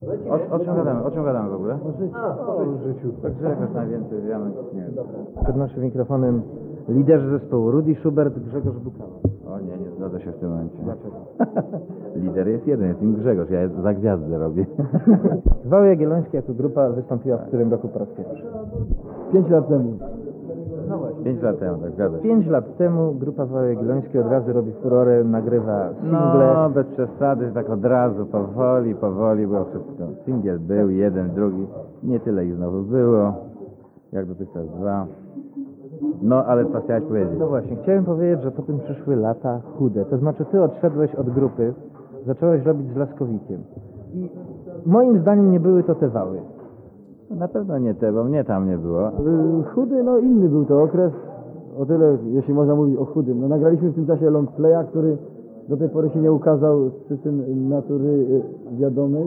O czym gadamy w ogóle? O życiu. Tak Grzegorz najwięcej wiemy. Nie. Przed naszym mikrofonem liderzy zespołu Rudy Schubert, Grzegorz Bukała. O nie zgadza się w tym momencie. Dlaczego? Lider jest jeden, jest im Grzegorz, ja za gwiazdę robię. Wały Jagiellońskie jako grupa wystąpiła w którym roku po raz pierwszy? 5 lat temu. No właśnie. 5 lat temu, tak zgadza się. 5 lat temu grupa Wały Jagiellońskie od razu robi furorę, nagrywa single. No, bez przesady, tak od razu, powoli było wszystko. Singiel był, jeden, drugi. Nie tyle ich znowu było, jak dotychczas 2. No, ale co chciałeś powiedzieć? No właśnie, chciałem powiedzieć, że potem przyszły lata chude. To znaczy ty odszedłeś od grupy, zacząłeś robić z Laskowikiem. I moim zdaniem nie były to te wały. Na pewno nie te, bo mnie tam nie było. Chudy, no inny był to okres. O tyle, jeśli można mówić o chudym. No nagraliśmy w tym czasie long playa, który do tej pory się nie ukazał z przyczyn natury wiadomej.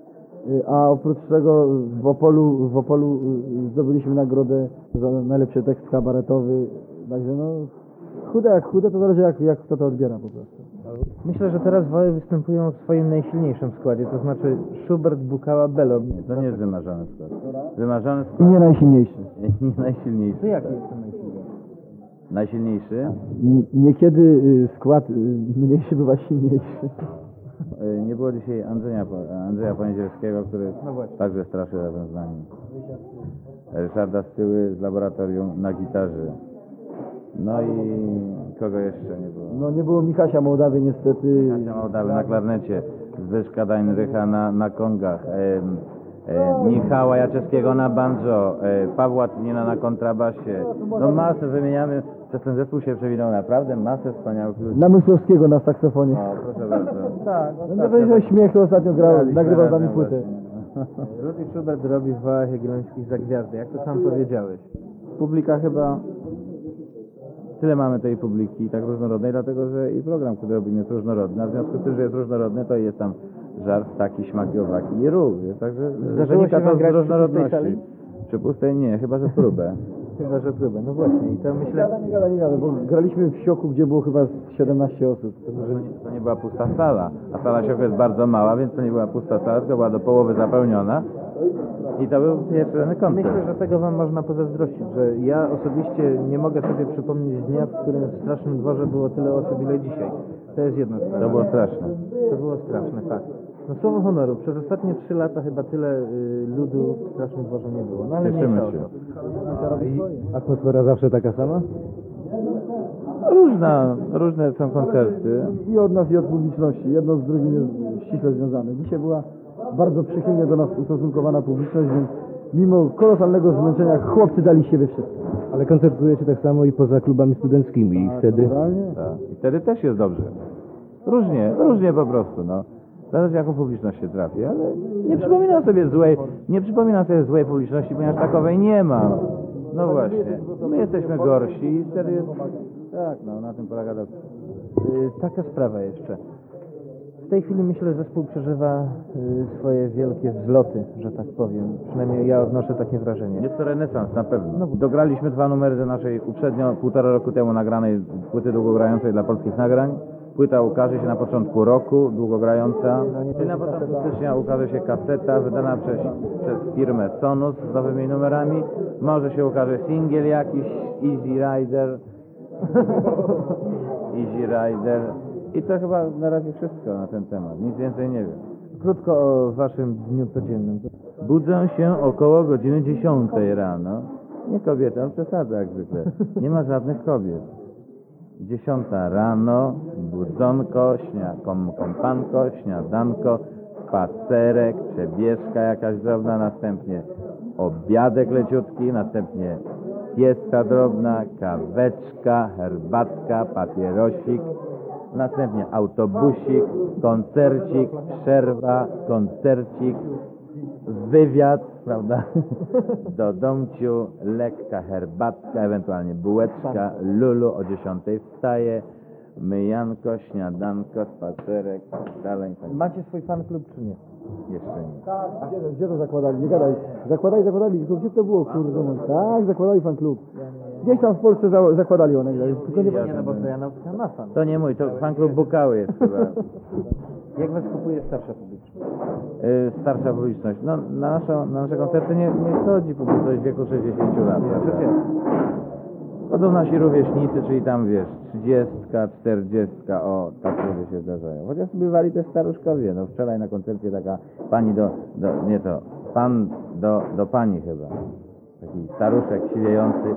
A oprócz tego w Opolu zdobyliśmy nagrodę za najlepszy tekst kabaretowy. Także no, chude jak chude, to zależy jak kto to odbiera po prostu. Myślę, że teraz wały występują w swoim najsilniejszym składzie, to znaczy Schubert, Bukała, Belon. To nie jest wymarzony skład. Wymarzony I skład nie najsilniejszy. nie najsilniejszy. To jaki jest ten najsilniejszy? Najsilniejszy? Niekiedy skład mniejszy bywa silniejszy. Nie było dzisiaj Andrzeja Poniedzielskiego, który No właśnie. także straszy razem z nami. Ryszarda Styły z laboratorium na gitarze. No i kogo jeszcze nie było? No nie było Michasia Mołdawy niestety. Kasia Mołdawy na klarnecie, Zbyszka Dajnrycha na kongach, Michała Jaczewskiego na banjo, Pawła Tynina na kontrabasie. No masę wymieniamy, przez ten zespół się przewinął naprawdę masę wspaniałych ludzi. Namysłowskiego na saksofonie. O, proszę bardzo. Tak, No weź o śmiechu ostatnio grał, Graliśmy nagrywał z razem nami płytę. właśnie. Rudy Schubert robi w Wałach Jagiellońskich za gwiazdy, jak to sam powiedziałeś. Publika chyba... Tyle mamy tej publiki tak różnorodnej, dlatego że i program, który robimy jest różnorodny, a w związku z tym, że jest różnorodny, to jest tam żart, taki, śmaki, owaki i rów. Także Zdarzyło się wynika wam to grać z przy pustej różnorodności. sali? Przy pustej nie, chyba że próbę. Chyba, że próbę. No właśnie, i to myślę... Nie gada, bo graliśmy w Sioku, gdzie było chyba 17 osób. To nie była pusta sala, a sala Sioku jest bardzo mała, więc to nie była pusta sala, tylko była do połowy zapełniona. I to był pierwszy koncert. Myślę, że tego wam można pozazdrościć, że ja osobiście nie mogę sobie przypomnieć dnia, w którym w Strasznym Dworze było tyle osób, ile dzisiaj. To jest jedna sprawa. To było straszne. To było straszne, fakt. No słowo honoru, przez ostatnie 3 lata chyba tyle ludu w Strasznym Dworze nie było. No ale Cieszymy mniejsza o się. to. Atmosfera zawsze taka sama? Różne są koncerty. I od nas, i od publiczności. Jedno z drugim jest ściśle związane. Dzisiaj była bardzo przychylnie do nas ustosunkowana publiczność, więc mimo kolosalnego zmęczenia chłopcy dali siebie wszystko. Ale koncertujecie tak samo i poza klubami studenckimi i wtedy... Naturalnie. Tak. I wtedy też jest dobrze. Różnie po prostu, no. Zależy jaką publiczność się trafi, ale nie przypominam sobie złej publiczności, ponieważ takowej nie ma. No właśnie, my jesteśmy gorsi i wtedy jest... Tak, no, na tym polega dobrze. Taka sprawa jeszcze. W tej chwili myślę, że zespół przeżywa swoje wielkie wzloty, że tak powiem. Przynajmniej ja odnoszę takie wrażenie. Jest to renesans, na pewno. Dograliśmy 2 numery do naszej uprzednio, 1,5 roku temu nagranej płyty długogrającej dla polskich nagrań. Płyta ukaże się na początku roku, długogrająca. I na początku stycznia ukaże się kaseta wydana przez firmę Sonus z nowymi numerami. Może się ukaże singiel jakiś, Easy Rider. Easy Rider. I to chyba na razie wszystko na ten temat. Nic więcej nie wiem. Krótko o waszym dniu codziennym. Budzę się około godziny 10 rano. Nie kobieta, ale przesada jak zwykle. Nie ma żadnych kobiet. 10 rano, budzonko, kąpanko, śniadanko, spacerek, przebieżka jakaś drobna, następnie obiadek leciutki, następnie siesta drobna, kaweczka, herbatka, papierosik, następnie autobusik, koncercik, przerwa, koncercik, wywiad, prawda, do domciu, lekka herbatka, ewentualnie bułeczka, lulu, o 10 wstaje, myjanko, śniadanko, spacerek, dalej. Macie swój fan klub czy nie? Jeszcze nie. Tak, gdzie to zakładali? Nie gadaj. Zakładali. Tylko gdzie to było, kurde? No, tak, zakładali fan klub. Gdzieś tam w Polsce zakładali one. Tylko nie Nie, no bo to ja ma fan. To nie mój, to fan klub Bukały jest chyba. Jak was kupuje starsza publiczność? starsza publiczność. No, na nasze koncerty nie chodzi publiczność w wieku 60 lat. Prawda? Chodzą nasi rówieśnicy, czyli tam wiesz, 30, 40, o, tak ludzie się zdarzają. Chociaż bywali też staruszkowie. No wczoraj na koncercie taka pani pan do pani chyba. Taki staruszek siwiejący.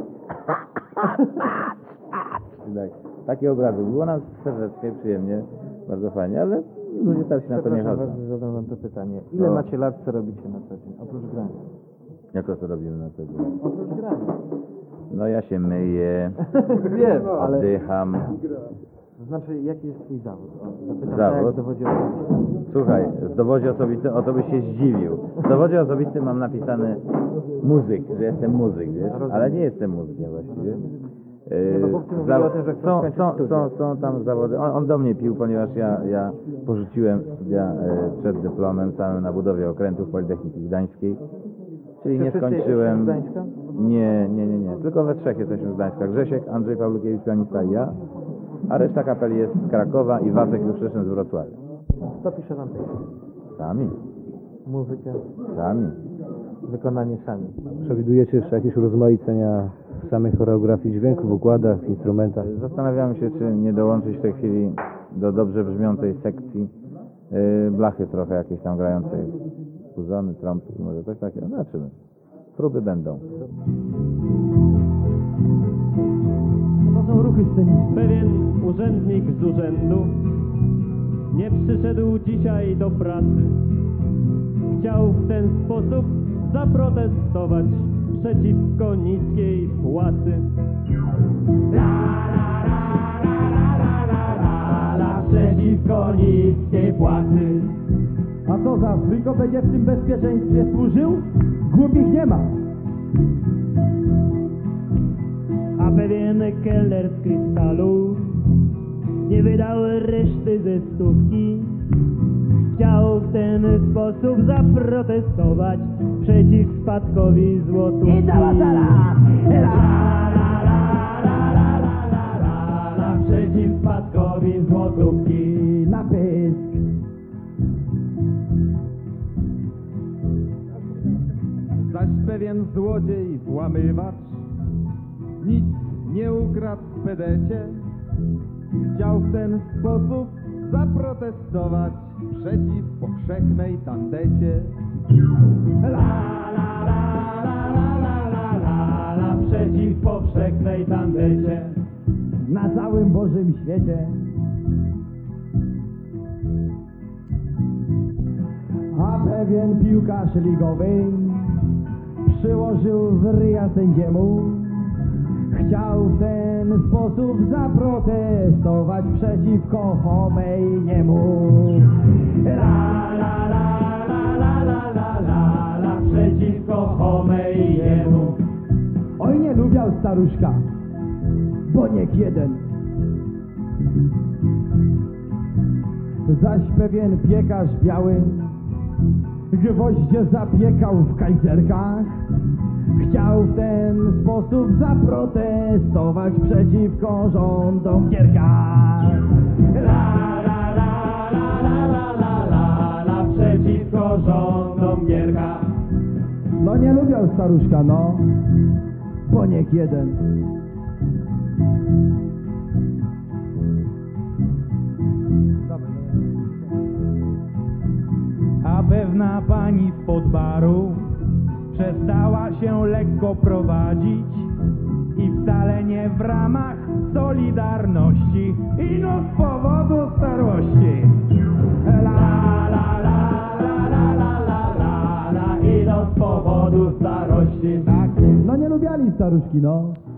Taki obrazek. Było nam serdecznie, przyjemnie, bardzo fajnie, ale ludzie tak się na to nie chodzą. Bardzo, zadam wam to pytanie. Ile No. macie lat, co robicie na co dzień? Oprócz grania. Jako to robimy na co dzień? Oprócz grania. No ja się myję, Wiem, ale... oddycham. To znaczy, jaki jest twój zawód? O, zapytam Zawód? tak, jak dowodzi osobisty. Słuchaj, w dowodzie osobistym, o to byś się zdziwił. W dowodzie osobistym mam napisane muzyk, że jestem muzyk, wiesz, ale nie jestem muzykiem właściwie. bo chłopcy mówili o tym, że chcą skończyć studia. Są tam zawody. On do mnie pił, ponieważ ja porzuciłem studia przed dyplomem samym na budowie okrętów Politechniki Gdańskiej. Czyli Czy nie wszyscy skończyłem. jesteście z Gdańska? Nie. Tylko we trzech jesteśmy z Gdańska. Grzesiek, Andrzej Pawlukiewicz, pianista i ja. A reszta kapeli jest z Krakowa i Wacek Juszczyszyn z Wrocławia. Kto pisze wam tekst? Sami. Muzykę, Sami. wykonanie sami. Przewidujecie jeszcze jakieś urozmaicenia w samej choreografii dźwięku, w układach, w instrumentach? Zastanawiamy się, czy nie dołączyć w tej chwili do dobrze brzmiącej sekcji blachy trochę jakieś tam grającej. Puzony, trąbki, może coś takiego. Zobaczymy. Próby będą. To są ruchy sceniczne. Pewien urzędnik z urzędu nie przyszedł dzisiaj do pracy. Chciał w ten sposób zaprotestować przeciwko niskiej płacy. Przeciwko niskiej płacy. A co za Fryko będzie w tym bezpieczeństwie służył? Głupich nie ma. A pewien kelner z krysztalu nie wydał reszty ze stówki. Chciał w ten sposób zaprotestować przeciw spadkowi złotówki. I cała sala! Przeciw spadkowi złotówki. Na pysk. Zaś pewien złodziej, włamywacz, nic nie ukradł w pedecie, chciał w ten sposób zaprotestować przeciw powszechnej tandecie. Przeciw powszechnej tandecie. Na całym Bożym świecie. A pewien piłkarz ligowy przyłożył w ryja sędziemu. Chciał w ten sposób zaprotestować przeciwko Chomejniemu. Przeciwko Chomejniemu. Oj, nie lubiał staruszka, Boniek jeden. Zaś pewien piekarz biały gwoździe zapiekał w kajzerkach. Chciał w ten sposób zaprotestować przeciwko rządom Gierka. Przeciwko rządom Gierka. No nie lubiał staruszka, no. Boniek jeden. A pewna pani spod baru przestała się lekko prowadzić i wcale nie w ramach solidarności, ino z powodu starości. Ino z powodu starości. No nie lubiali staruszki, no.